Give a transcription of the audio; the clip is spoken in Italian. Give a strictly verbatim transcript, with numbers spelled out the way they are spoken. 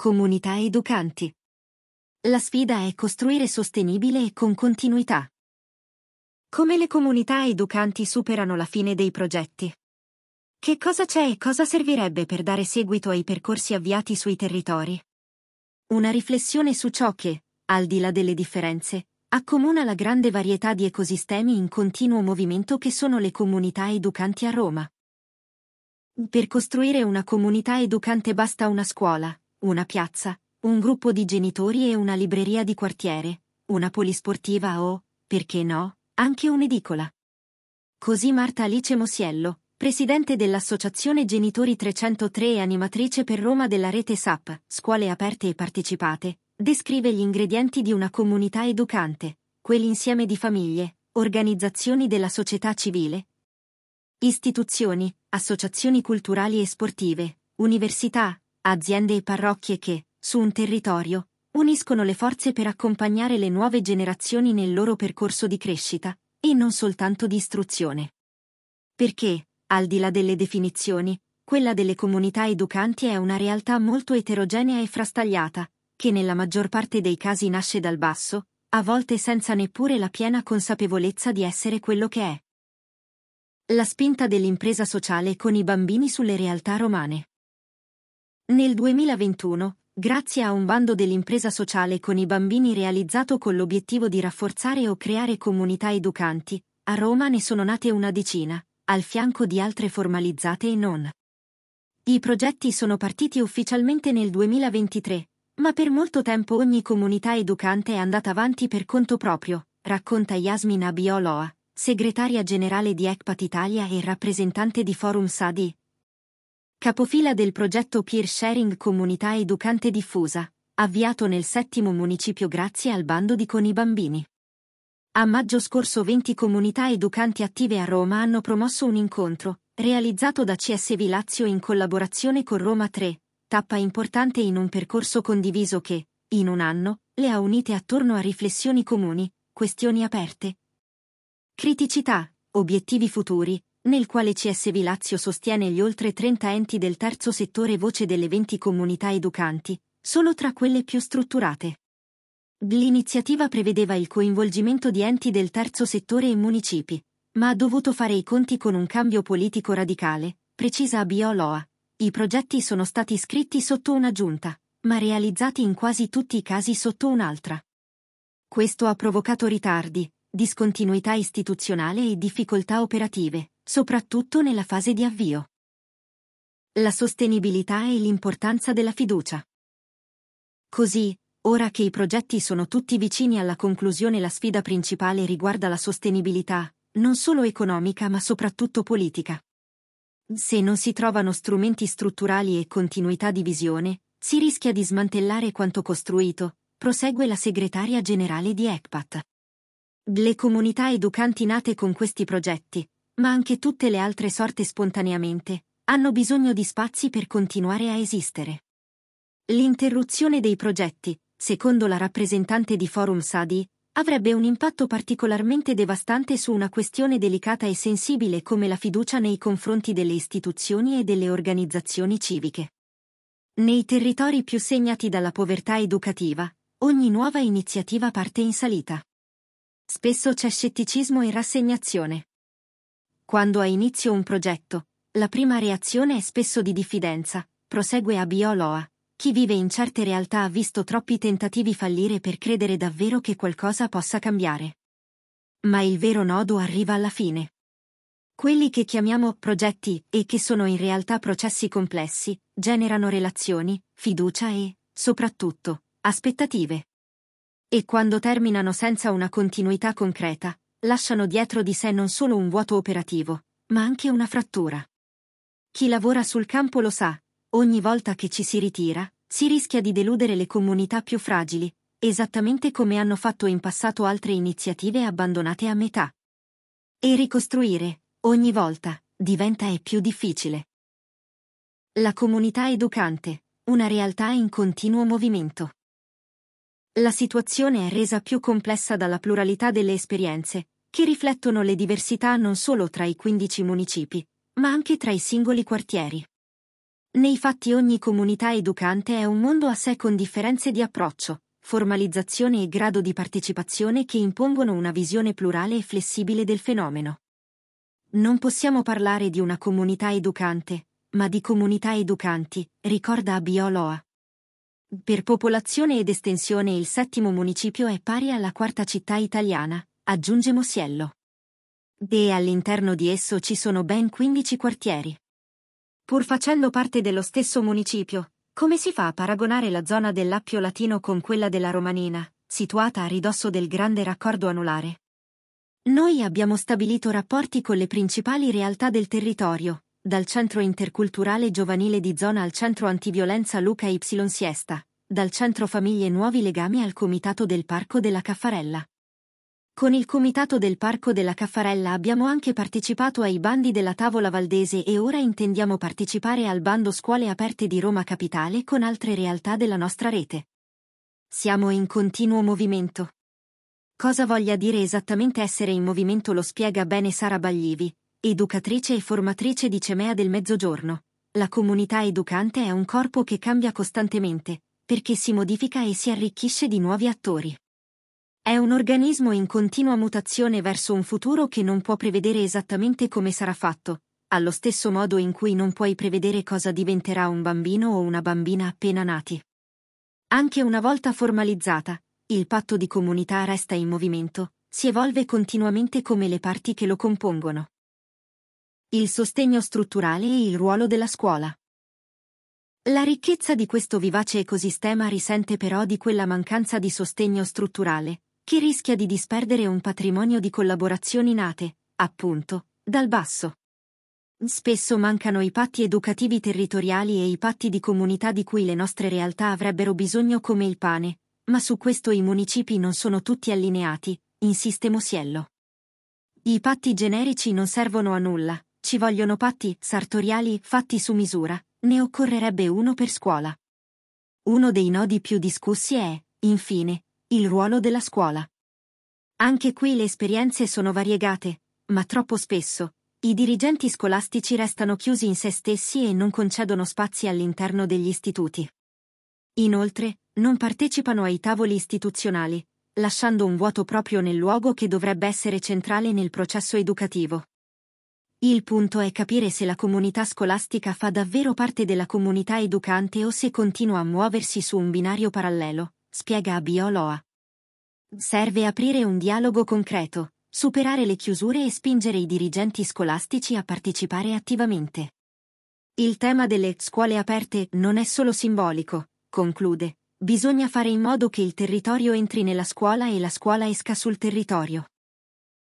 Comunità educanti. La sfida è costruire sostenibile e con continuità. Come le comunità educanti superano la fine dei progetti? Che cosa c'è e cosa servirebbe per dare seguito ai percorsi avviati sui territori? Una riflessione su ciò che, al di là delle differenze, accomuna la grande varietà di ecosistemi in continuo movimento che sono le comunità educanti a Roma. Per costruire una comunità educante basta una scuola, una piazza, un gruppo di genitori e una libreria di quartiere, una polisportiva o, perché no, anche un'edicola. Così Marta Alice Mosiello, presidente dell'Associazione Genitori trecentotre e animatrice per Roma della rete S A P, Scuole Aperte e Partecipate, descrive gli ingredienti di una comunità educante, quell'insieme di famiglie, organizzazioni della società civile, istituzioni, associazioni culturali e sportive, università, aziende e parrocchie che, su un territorio, uniscono le forze per accompagnare le nuove generazioni nel loro percorso di crescita, e non soltanto di istruzione. Perché, al di là delle definizioni, quella delle comunità educanti è una realtà molto eterogenea e frastagliata, che nella maggior parte dei casi nasce dal basso, a volte senza neppure la piena consapevolezza di essere quello che è. La spinta dell'impresa sociale con i bambini sulle realtà romane. Nel duemilaventuno, grazie a un bando dell'impresa sociale con i bambini realizzato con l'obiettivo di rafforzare o creare comunità educanti, a Roma ne sono nate una decina, al fianco di altre formalizzate e non. I progetti sono partiti ufficialmente nel duemilaventitré, ma per molto tempo ogni comunità educante è andata avanti per conto proprio, racconta Yasmin Abioloa, segretaria generale di ECPAT Italia e rappresentante di Forum S A D I. Capofila del progetto Peer Sharing Comunità Educante Diffusa, avviato nel settimo municipio grazie al bando di Con i Bambini. A maggio scorso venti comunità educanti attive a Roma hanno promosso un incontro, realizzato da C S V Lazio in collaborazione con Roma tre, tappa importante in un percorso condiviso che, in un anno, le ha unite attorno a riflessioni comuni, questioni aperte, criticità, obiettivi futuri, nel quale C S V Lazio sostiene gli oltre trenta enti del terzo settore voce delle venti comunità educanti, solo tra quelle più strutturate. L'iniziativa prevedeva il coinvolgimento di enti del terzo settore e municipi, ma ha dovuto fare i conti con un cambio politico radicale, precisa Abioloa. I progetti sono stati scritti sotto una giunta, ma realizzati in quasi tutti i casi sotto un'altra. Questo ha provocato ritardi, discontinuità istituzionale e difficoltà operative, soprattutto nella fase di avvio. La sostenibilità e l'importanza della fiducia. Così, ora che i progetti sono tutti vicini alla conclusione, la sfida principale riguarda la sostenibilità, non solo economica ma soprattutto politica. Se non si trovano strumenti strutturali e continuità di visione, si rischia di smantellare quanto costruito, prosegue la segretaria generale di ECPAT. Le comunità educanti nate con questi progetti, ma anche tutte le altre sorte spontaneamente, hanno bisogno di spazi per continuare a esistere. L'interruzione dei progetti, secondo la rappresentante di Forum S A D I, avrebbe un impatto particolarmente devastante su una questione delicata e sensibile come la fiducia nei confronti delle istituzioni e delle organizzazioni civiche. Nei territori più segnati dalla povertà educativa, ogni nuova iniziativa parte in salita. Spesso c'è scetticismo e rassegnazione. Quando ha inizio un progetto, la prima reazione è spesso di diffidenza, prosegue Abioloa. Chi vive in certe realtà ha visto troppi tentativi fallire per credere davvero che qualcosa possa cambiare. Ma il vero nodo arriva alla fine. Quelli che chiamiamo progetti, e che sono in realtà processi complessi, generano relazioni, fiducia e, soprattutto, aspettative. E quando terminano senza una continuità concreta, lasciano dietro di sé non solo un vuoto operativo, ma anche una frattura. Chi lavora sul campo lo sa. Ogni volta che ci si ritira, si rischia di deludere le comunità più fragili, esattamente come hanno fatto in passato altre iniziative abbandonate a metà. E ricostruire, ogni volta, diventa e più difficile. La comunità educante, una realtà in continuo movimento. La situazione è resa più complessa dalla pluralità delle esperienze, che riflettono le diversità non solo tra i quindici municipi, ma anche tra i singoli quartieri. Nei fatti ogni comunità educante è un mondo a sé con differenze di approccio, formalizzazione e grado di partecipazione che impongono una visione plurale e flessibile del fenomeno. Non possiamo parlare di una comunità educante, ma di comunità educanti, ricorda Abioloa. Per popolazione ed estensione il settimo municipio è pari alla quarta città italiana, aggiunge Mosiello. E all'interno di esso ci sono ben quindici quartieri. Pur facendo parte dello stesso municipio, come si fa a paragonare la zona dell'Appio Latino con quella della Romanina, situata a ridosso del grande raccordo anulare? Noi abbiamo stabilito rapporti con le principali realtà del territorio, dal Centro Interculturale Giovanile di Zona al Centro Antiviolenza Luca Y Siesta, dal Centro Famiglie Nuovi Legami al Comitato del Parco della Caffarella. Con il Comitato del Parco della Caffarella abbiamo anche partecipato ai bandi della Tavola Valdese e ora intendiamo partecipare al bando Scuole Aperte di Roma Capitale con altre realtà della nostra rete. Siamo in continuo movimento. Cosa voglia dire esattamente essere in movimento lo spiega bene Sara Baglivi, educatrice e formatrice di Cemea del Mezzogiorno. La comunità educante è un corpo che cambia costantemente, perché si modifica e si arricchisce di nuovi attori. È un organismo in continua mutazione verso un futuro che non può prevedere esattamente come sarà fatto, allo stesso modo in cui non puoi prevedere cosa diventerà un bambino o una bambina appena nati. Anche una volta formalizzata, il patto di comunità resta in movimento, si evolve continuamente come le parti che lo compongono. Il sostegno strutturale e il ruolo della scuola. La ricchezza di questo vivace ecosistema risente però di quella mancanza di sostegno strutturale, che rischia di disperdere un patrimonio di collaborazioni nate, appunto, dal basso. Spesso mancano i patti educativi territoriali e i patti di comunità di cui le nostre realtà avrebbero bisogno come il pane, ma su questo i municipi non sono tutti allineati, insiste Mosiello. I patti generici non servono a nulla, ci vogliono patti sartoriali fatti su misura, ne occorrerebbe uno per scuola. Uno dei nodi più discussi è, infine, il ruolo della scuola. Anche qui le esperienze sono variegate, ma troppo spesso, i dirigenti scolastici restano chiusi in se stessi e non concedono spazi all'interno degli istituti. Inoltre, non partecipano ai tavoli istituzionali, lasciando un vuoto proprio nel luogo che dovrebbe essere centrale nel processo educativo. Il punto è capire se la comunità scolastica fa davvero parte della comunità educante o se continua a muoversi su un binario parallelo, spiega Abioloa. Serve aprire un dialogo concreto, superare le chiusure e spingere i dirigenti scolastici a partecipare attivamente. Il tema delle scuole aperte non è solo simbolico, conclude, bisogna fare in modo che il territorio entri nella scuola e la scuola esca sul territorio.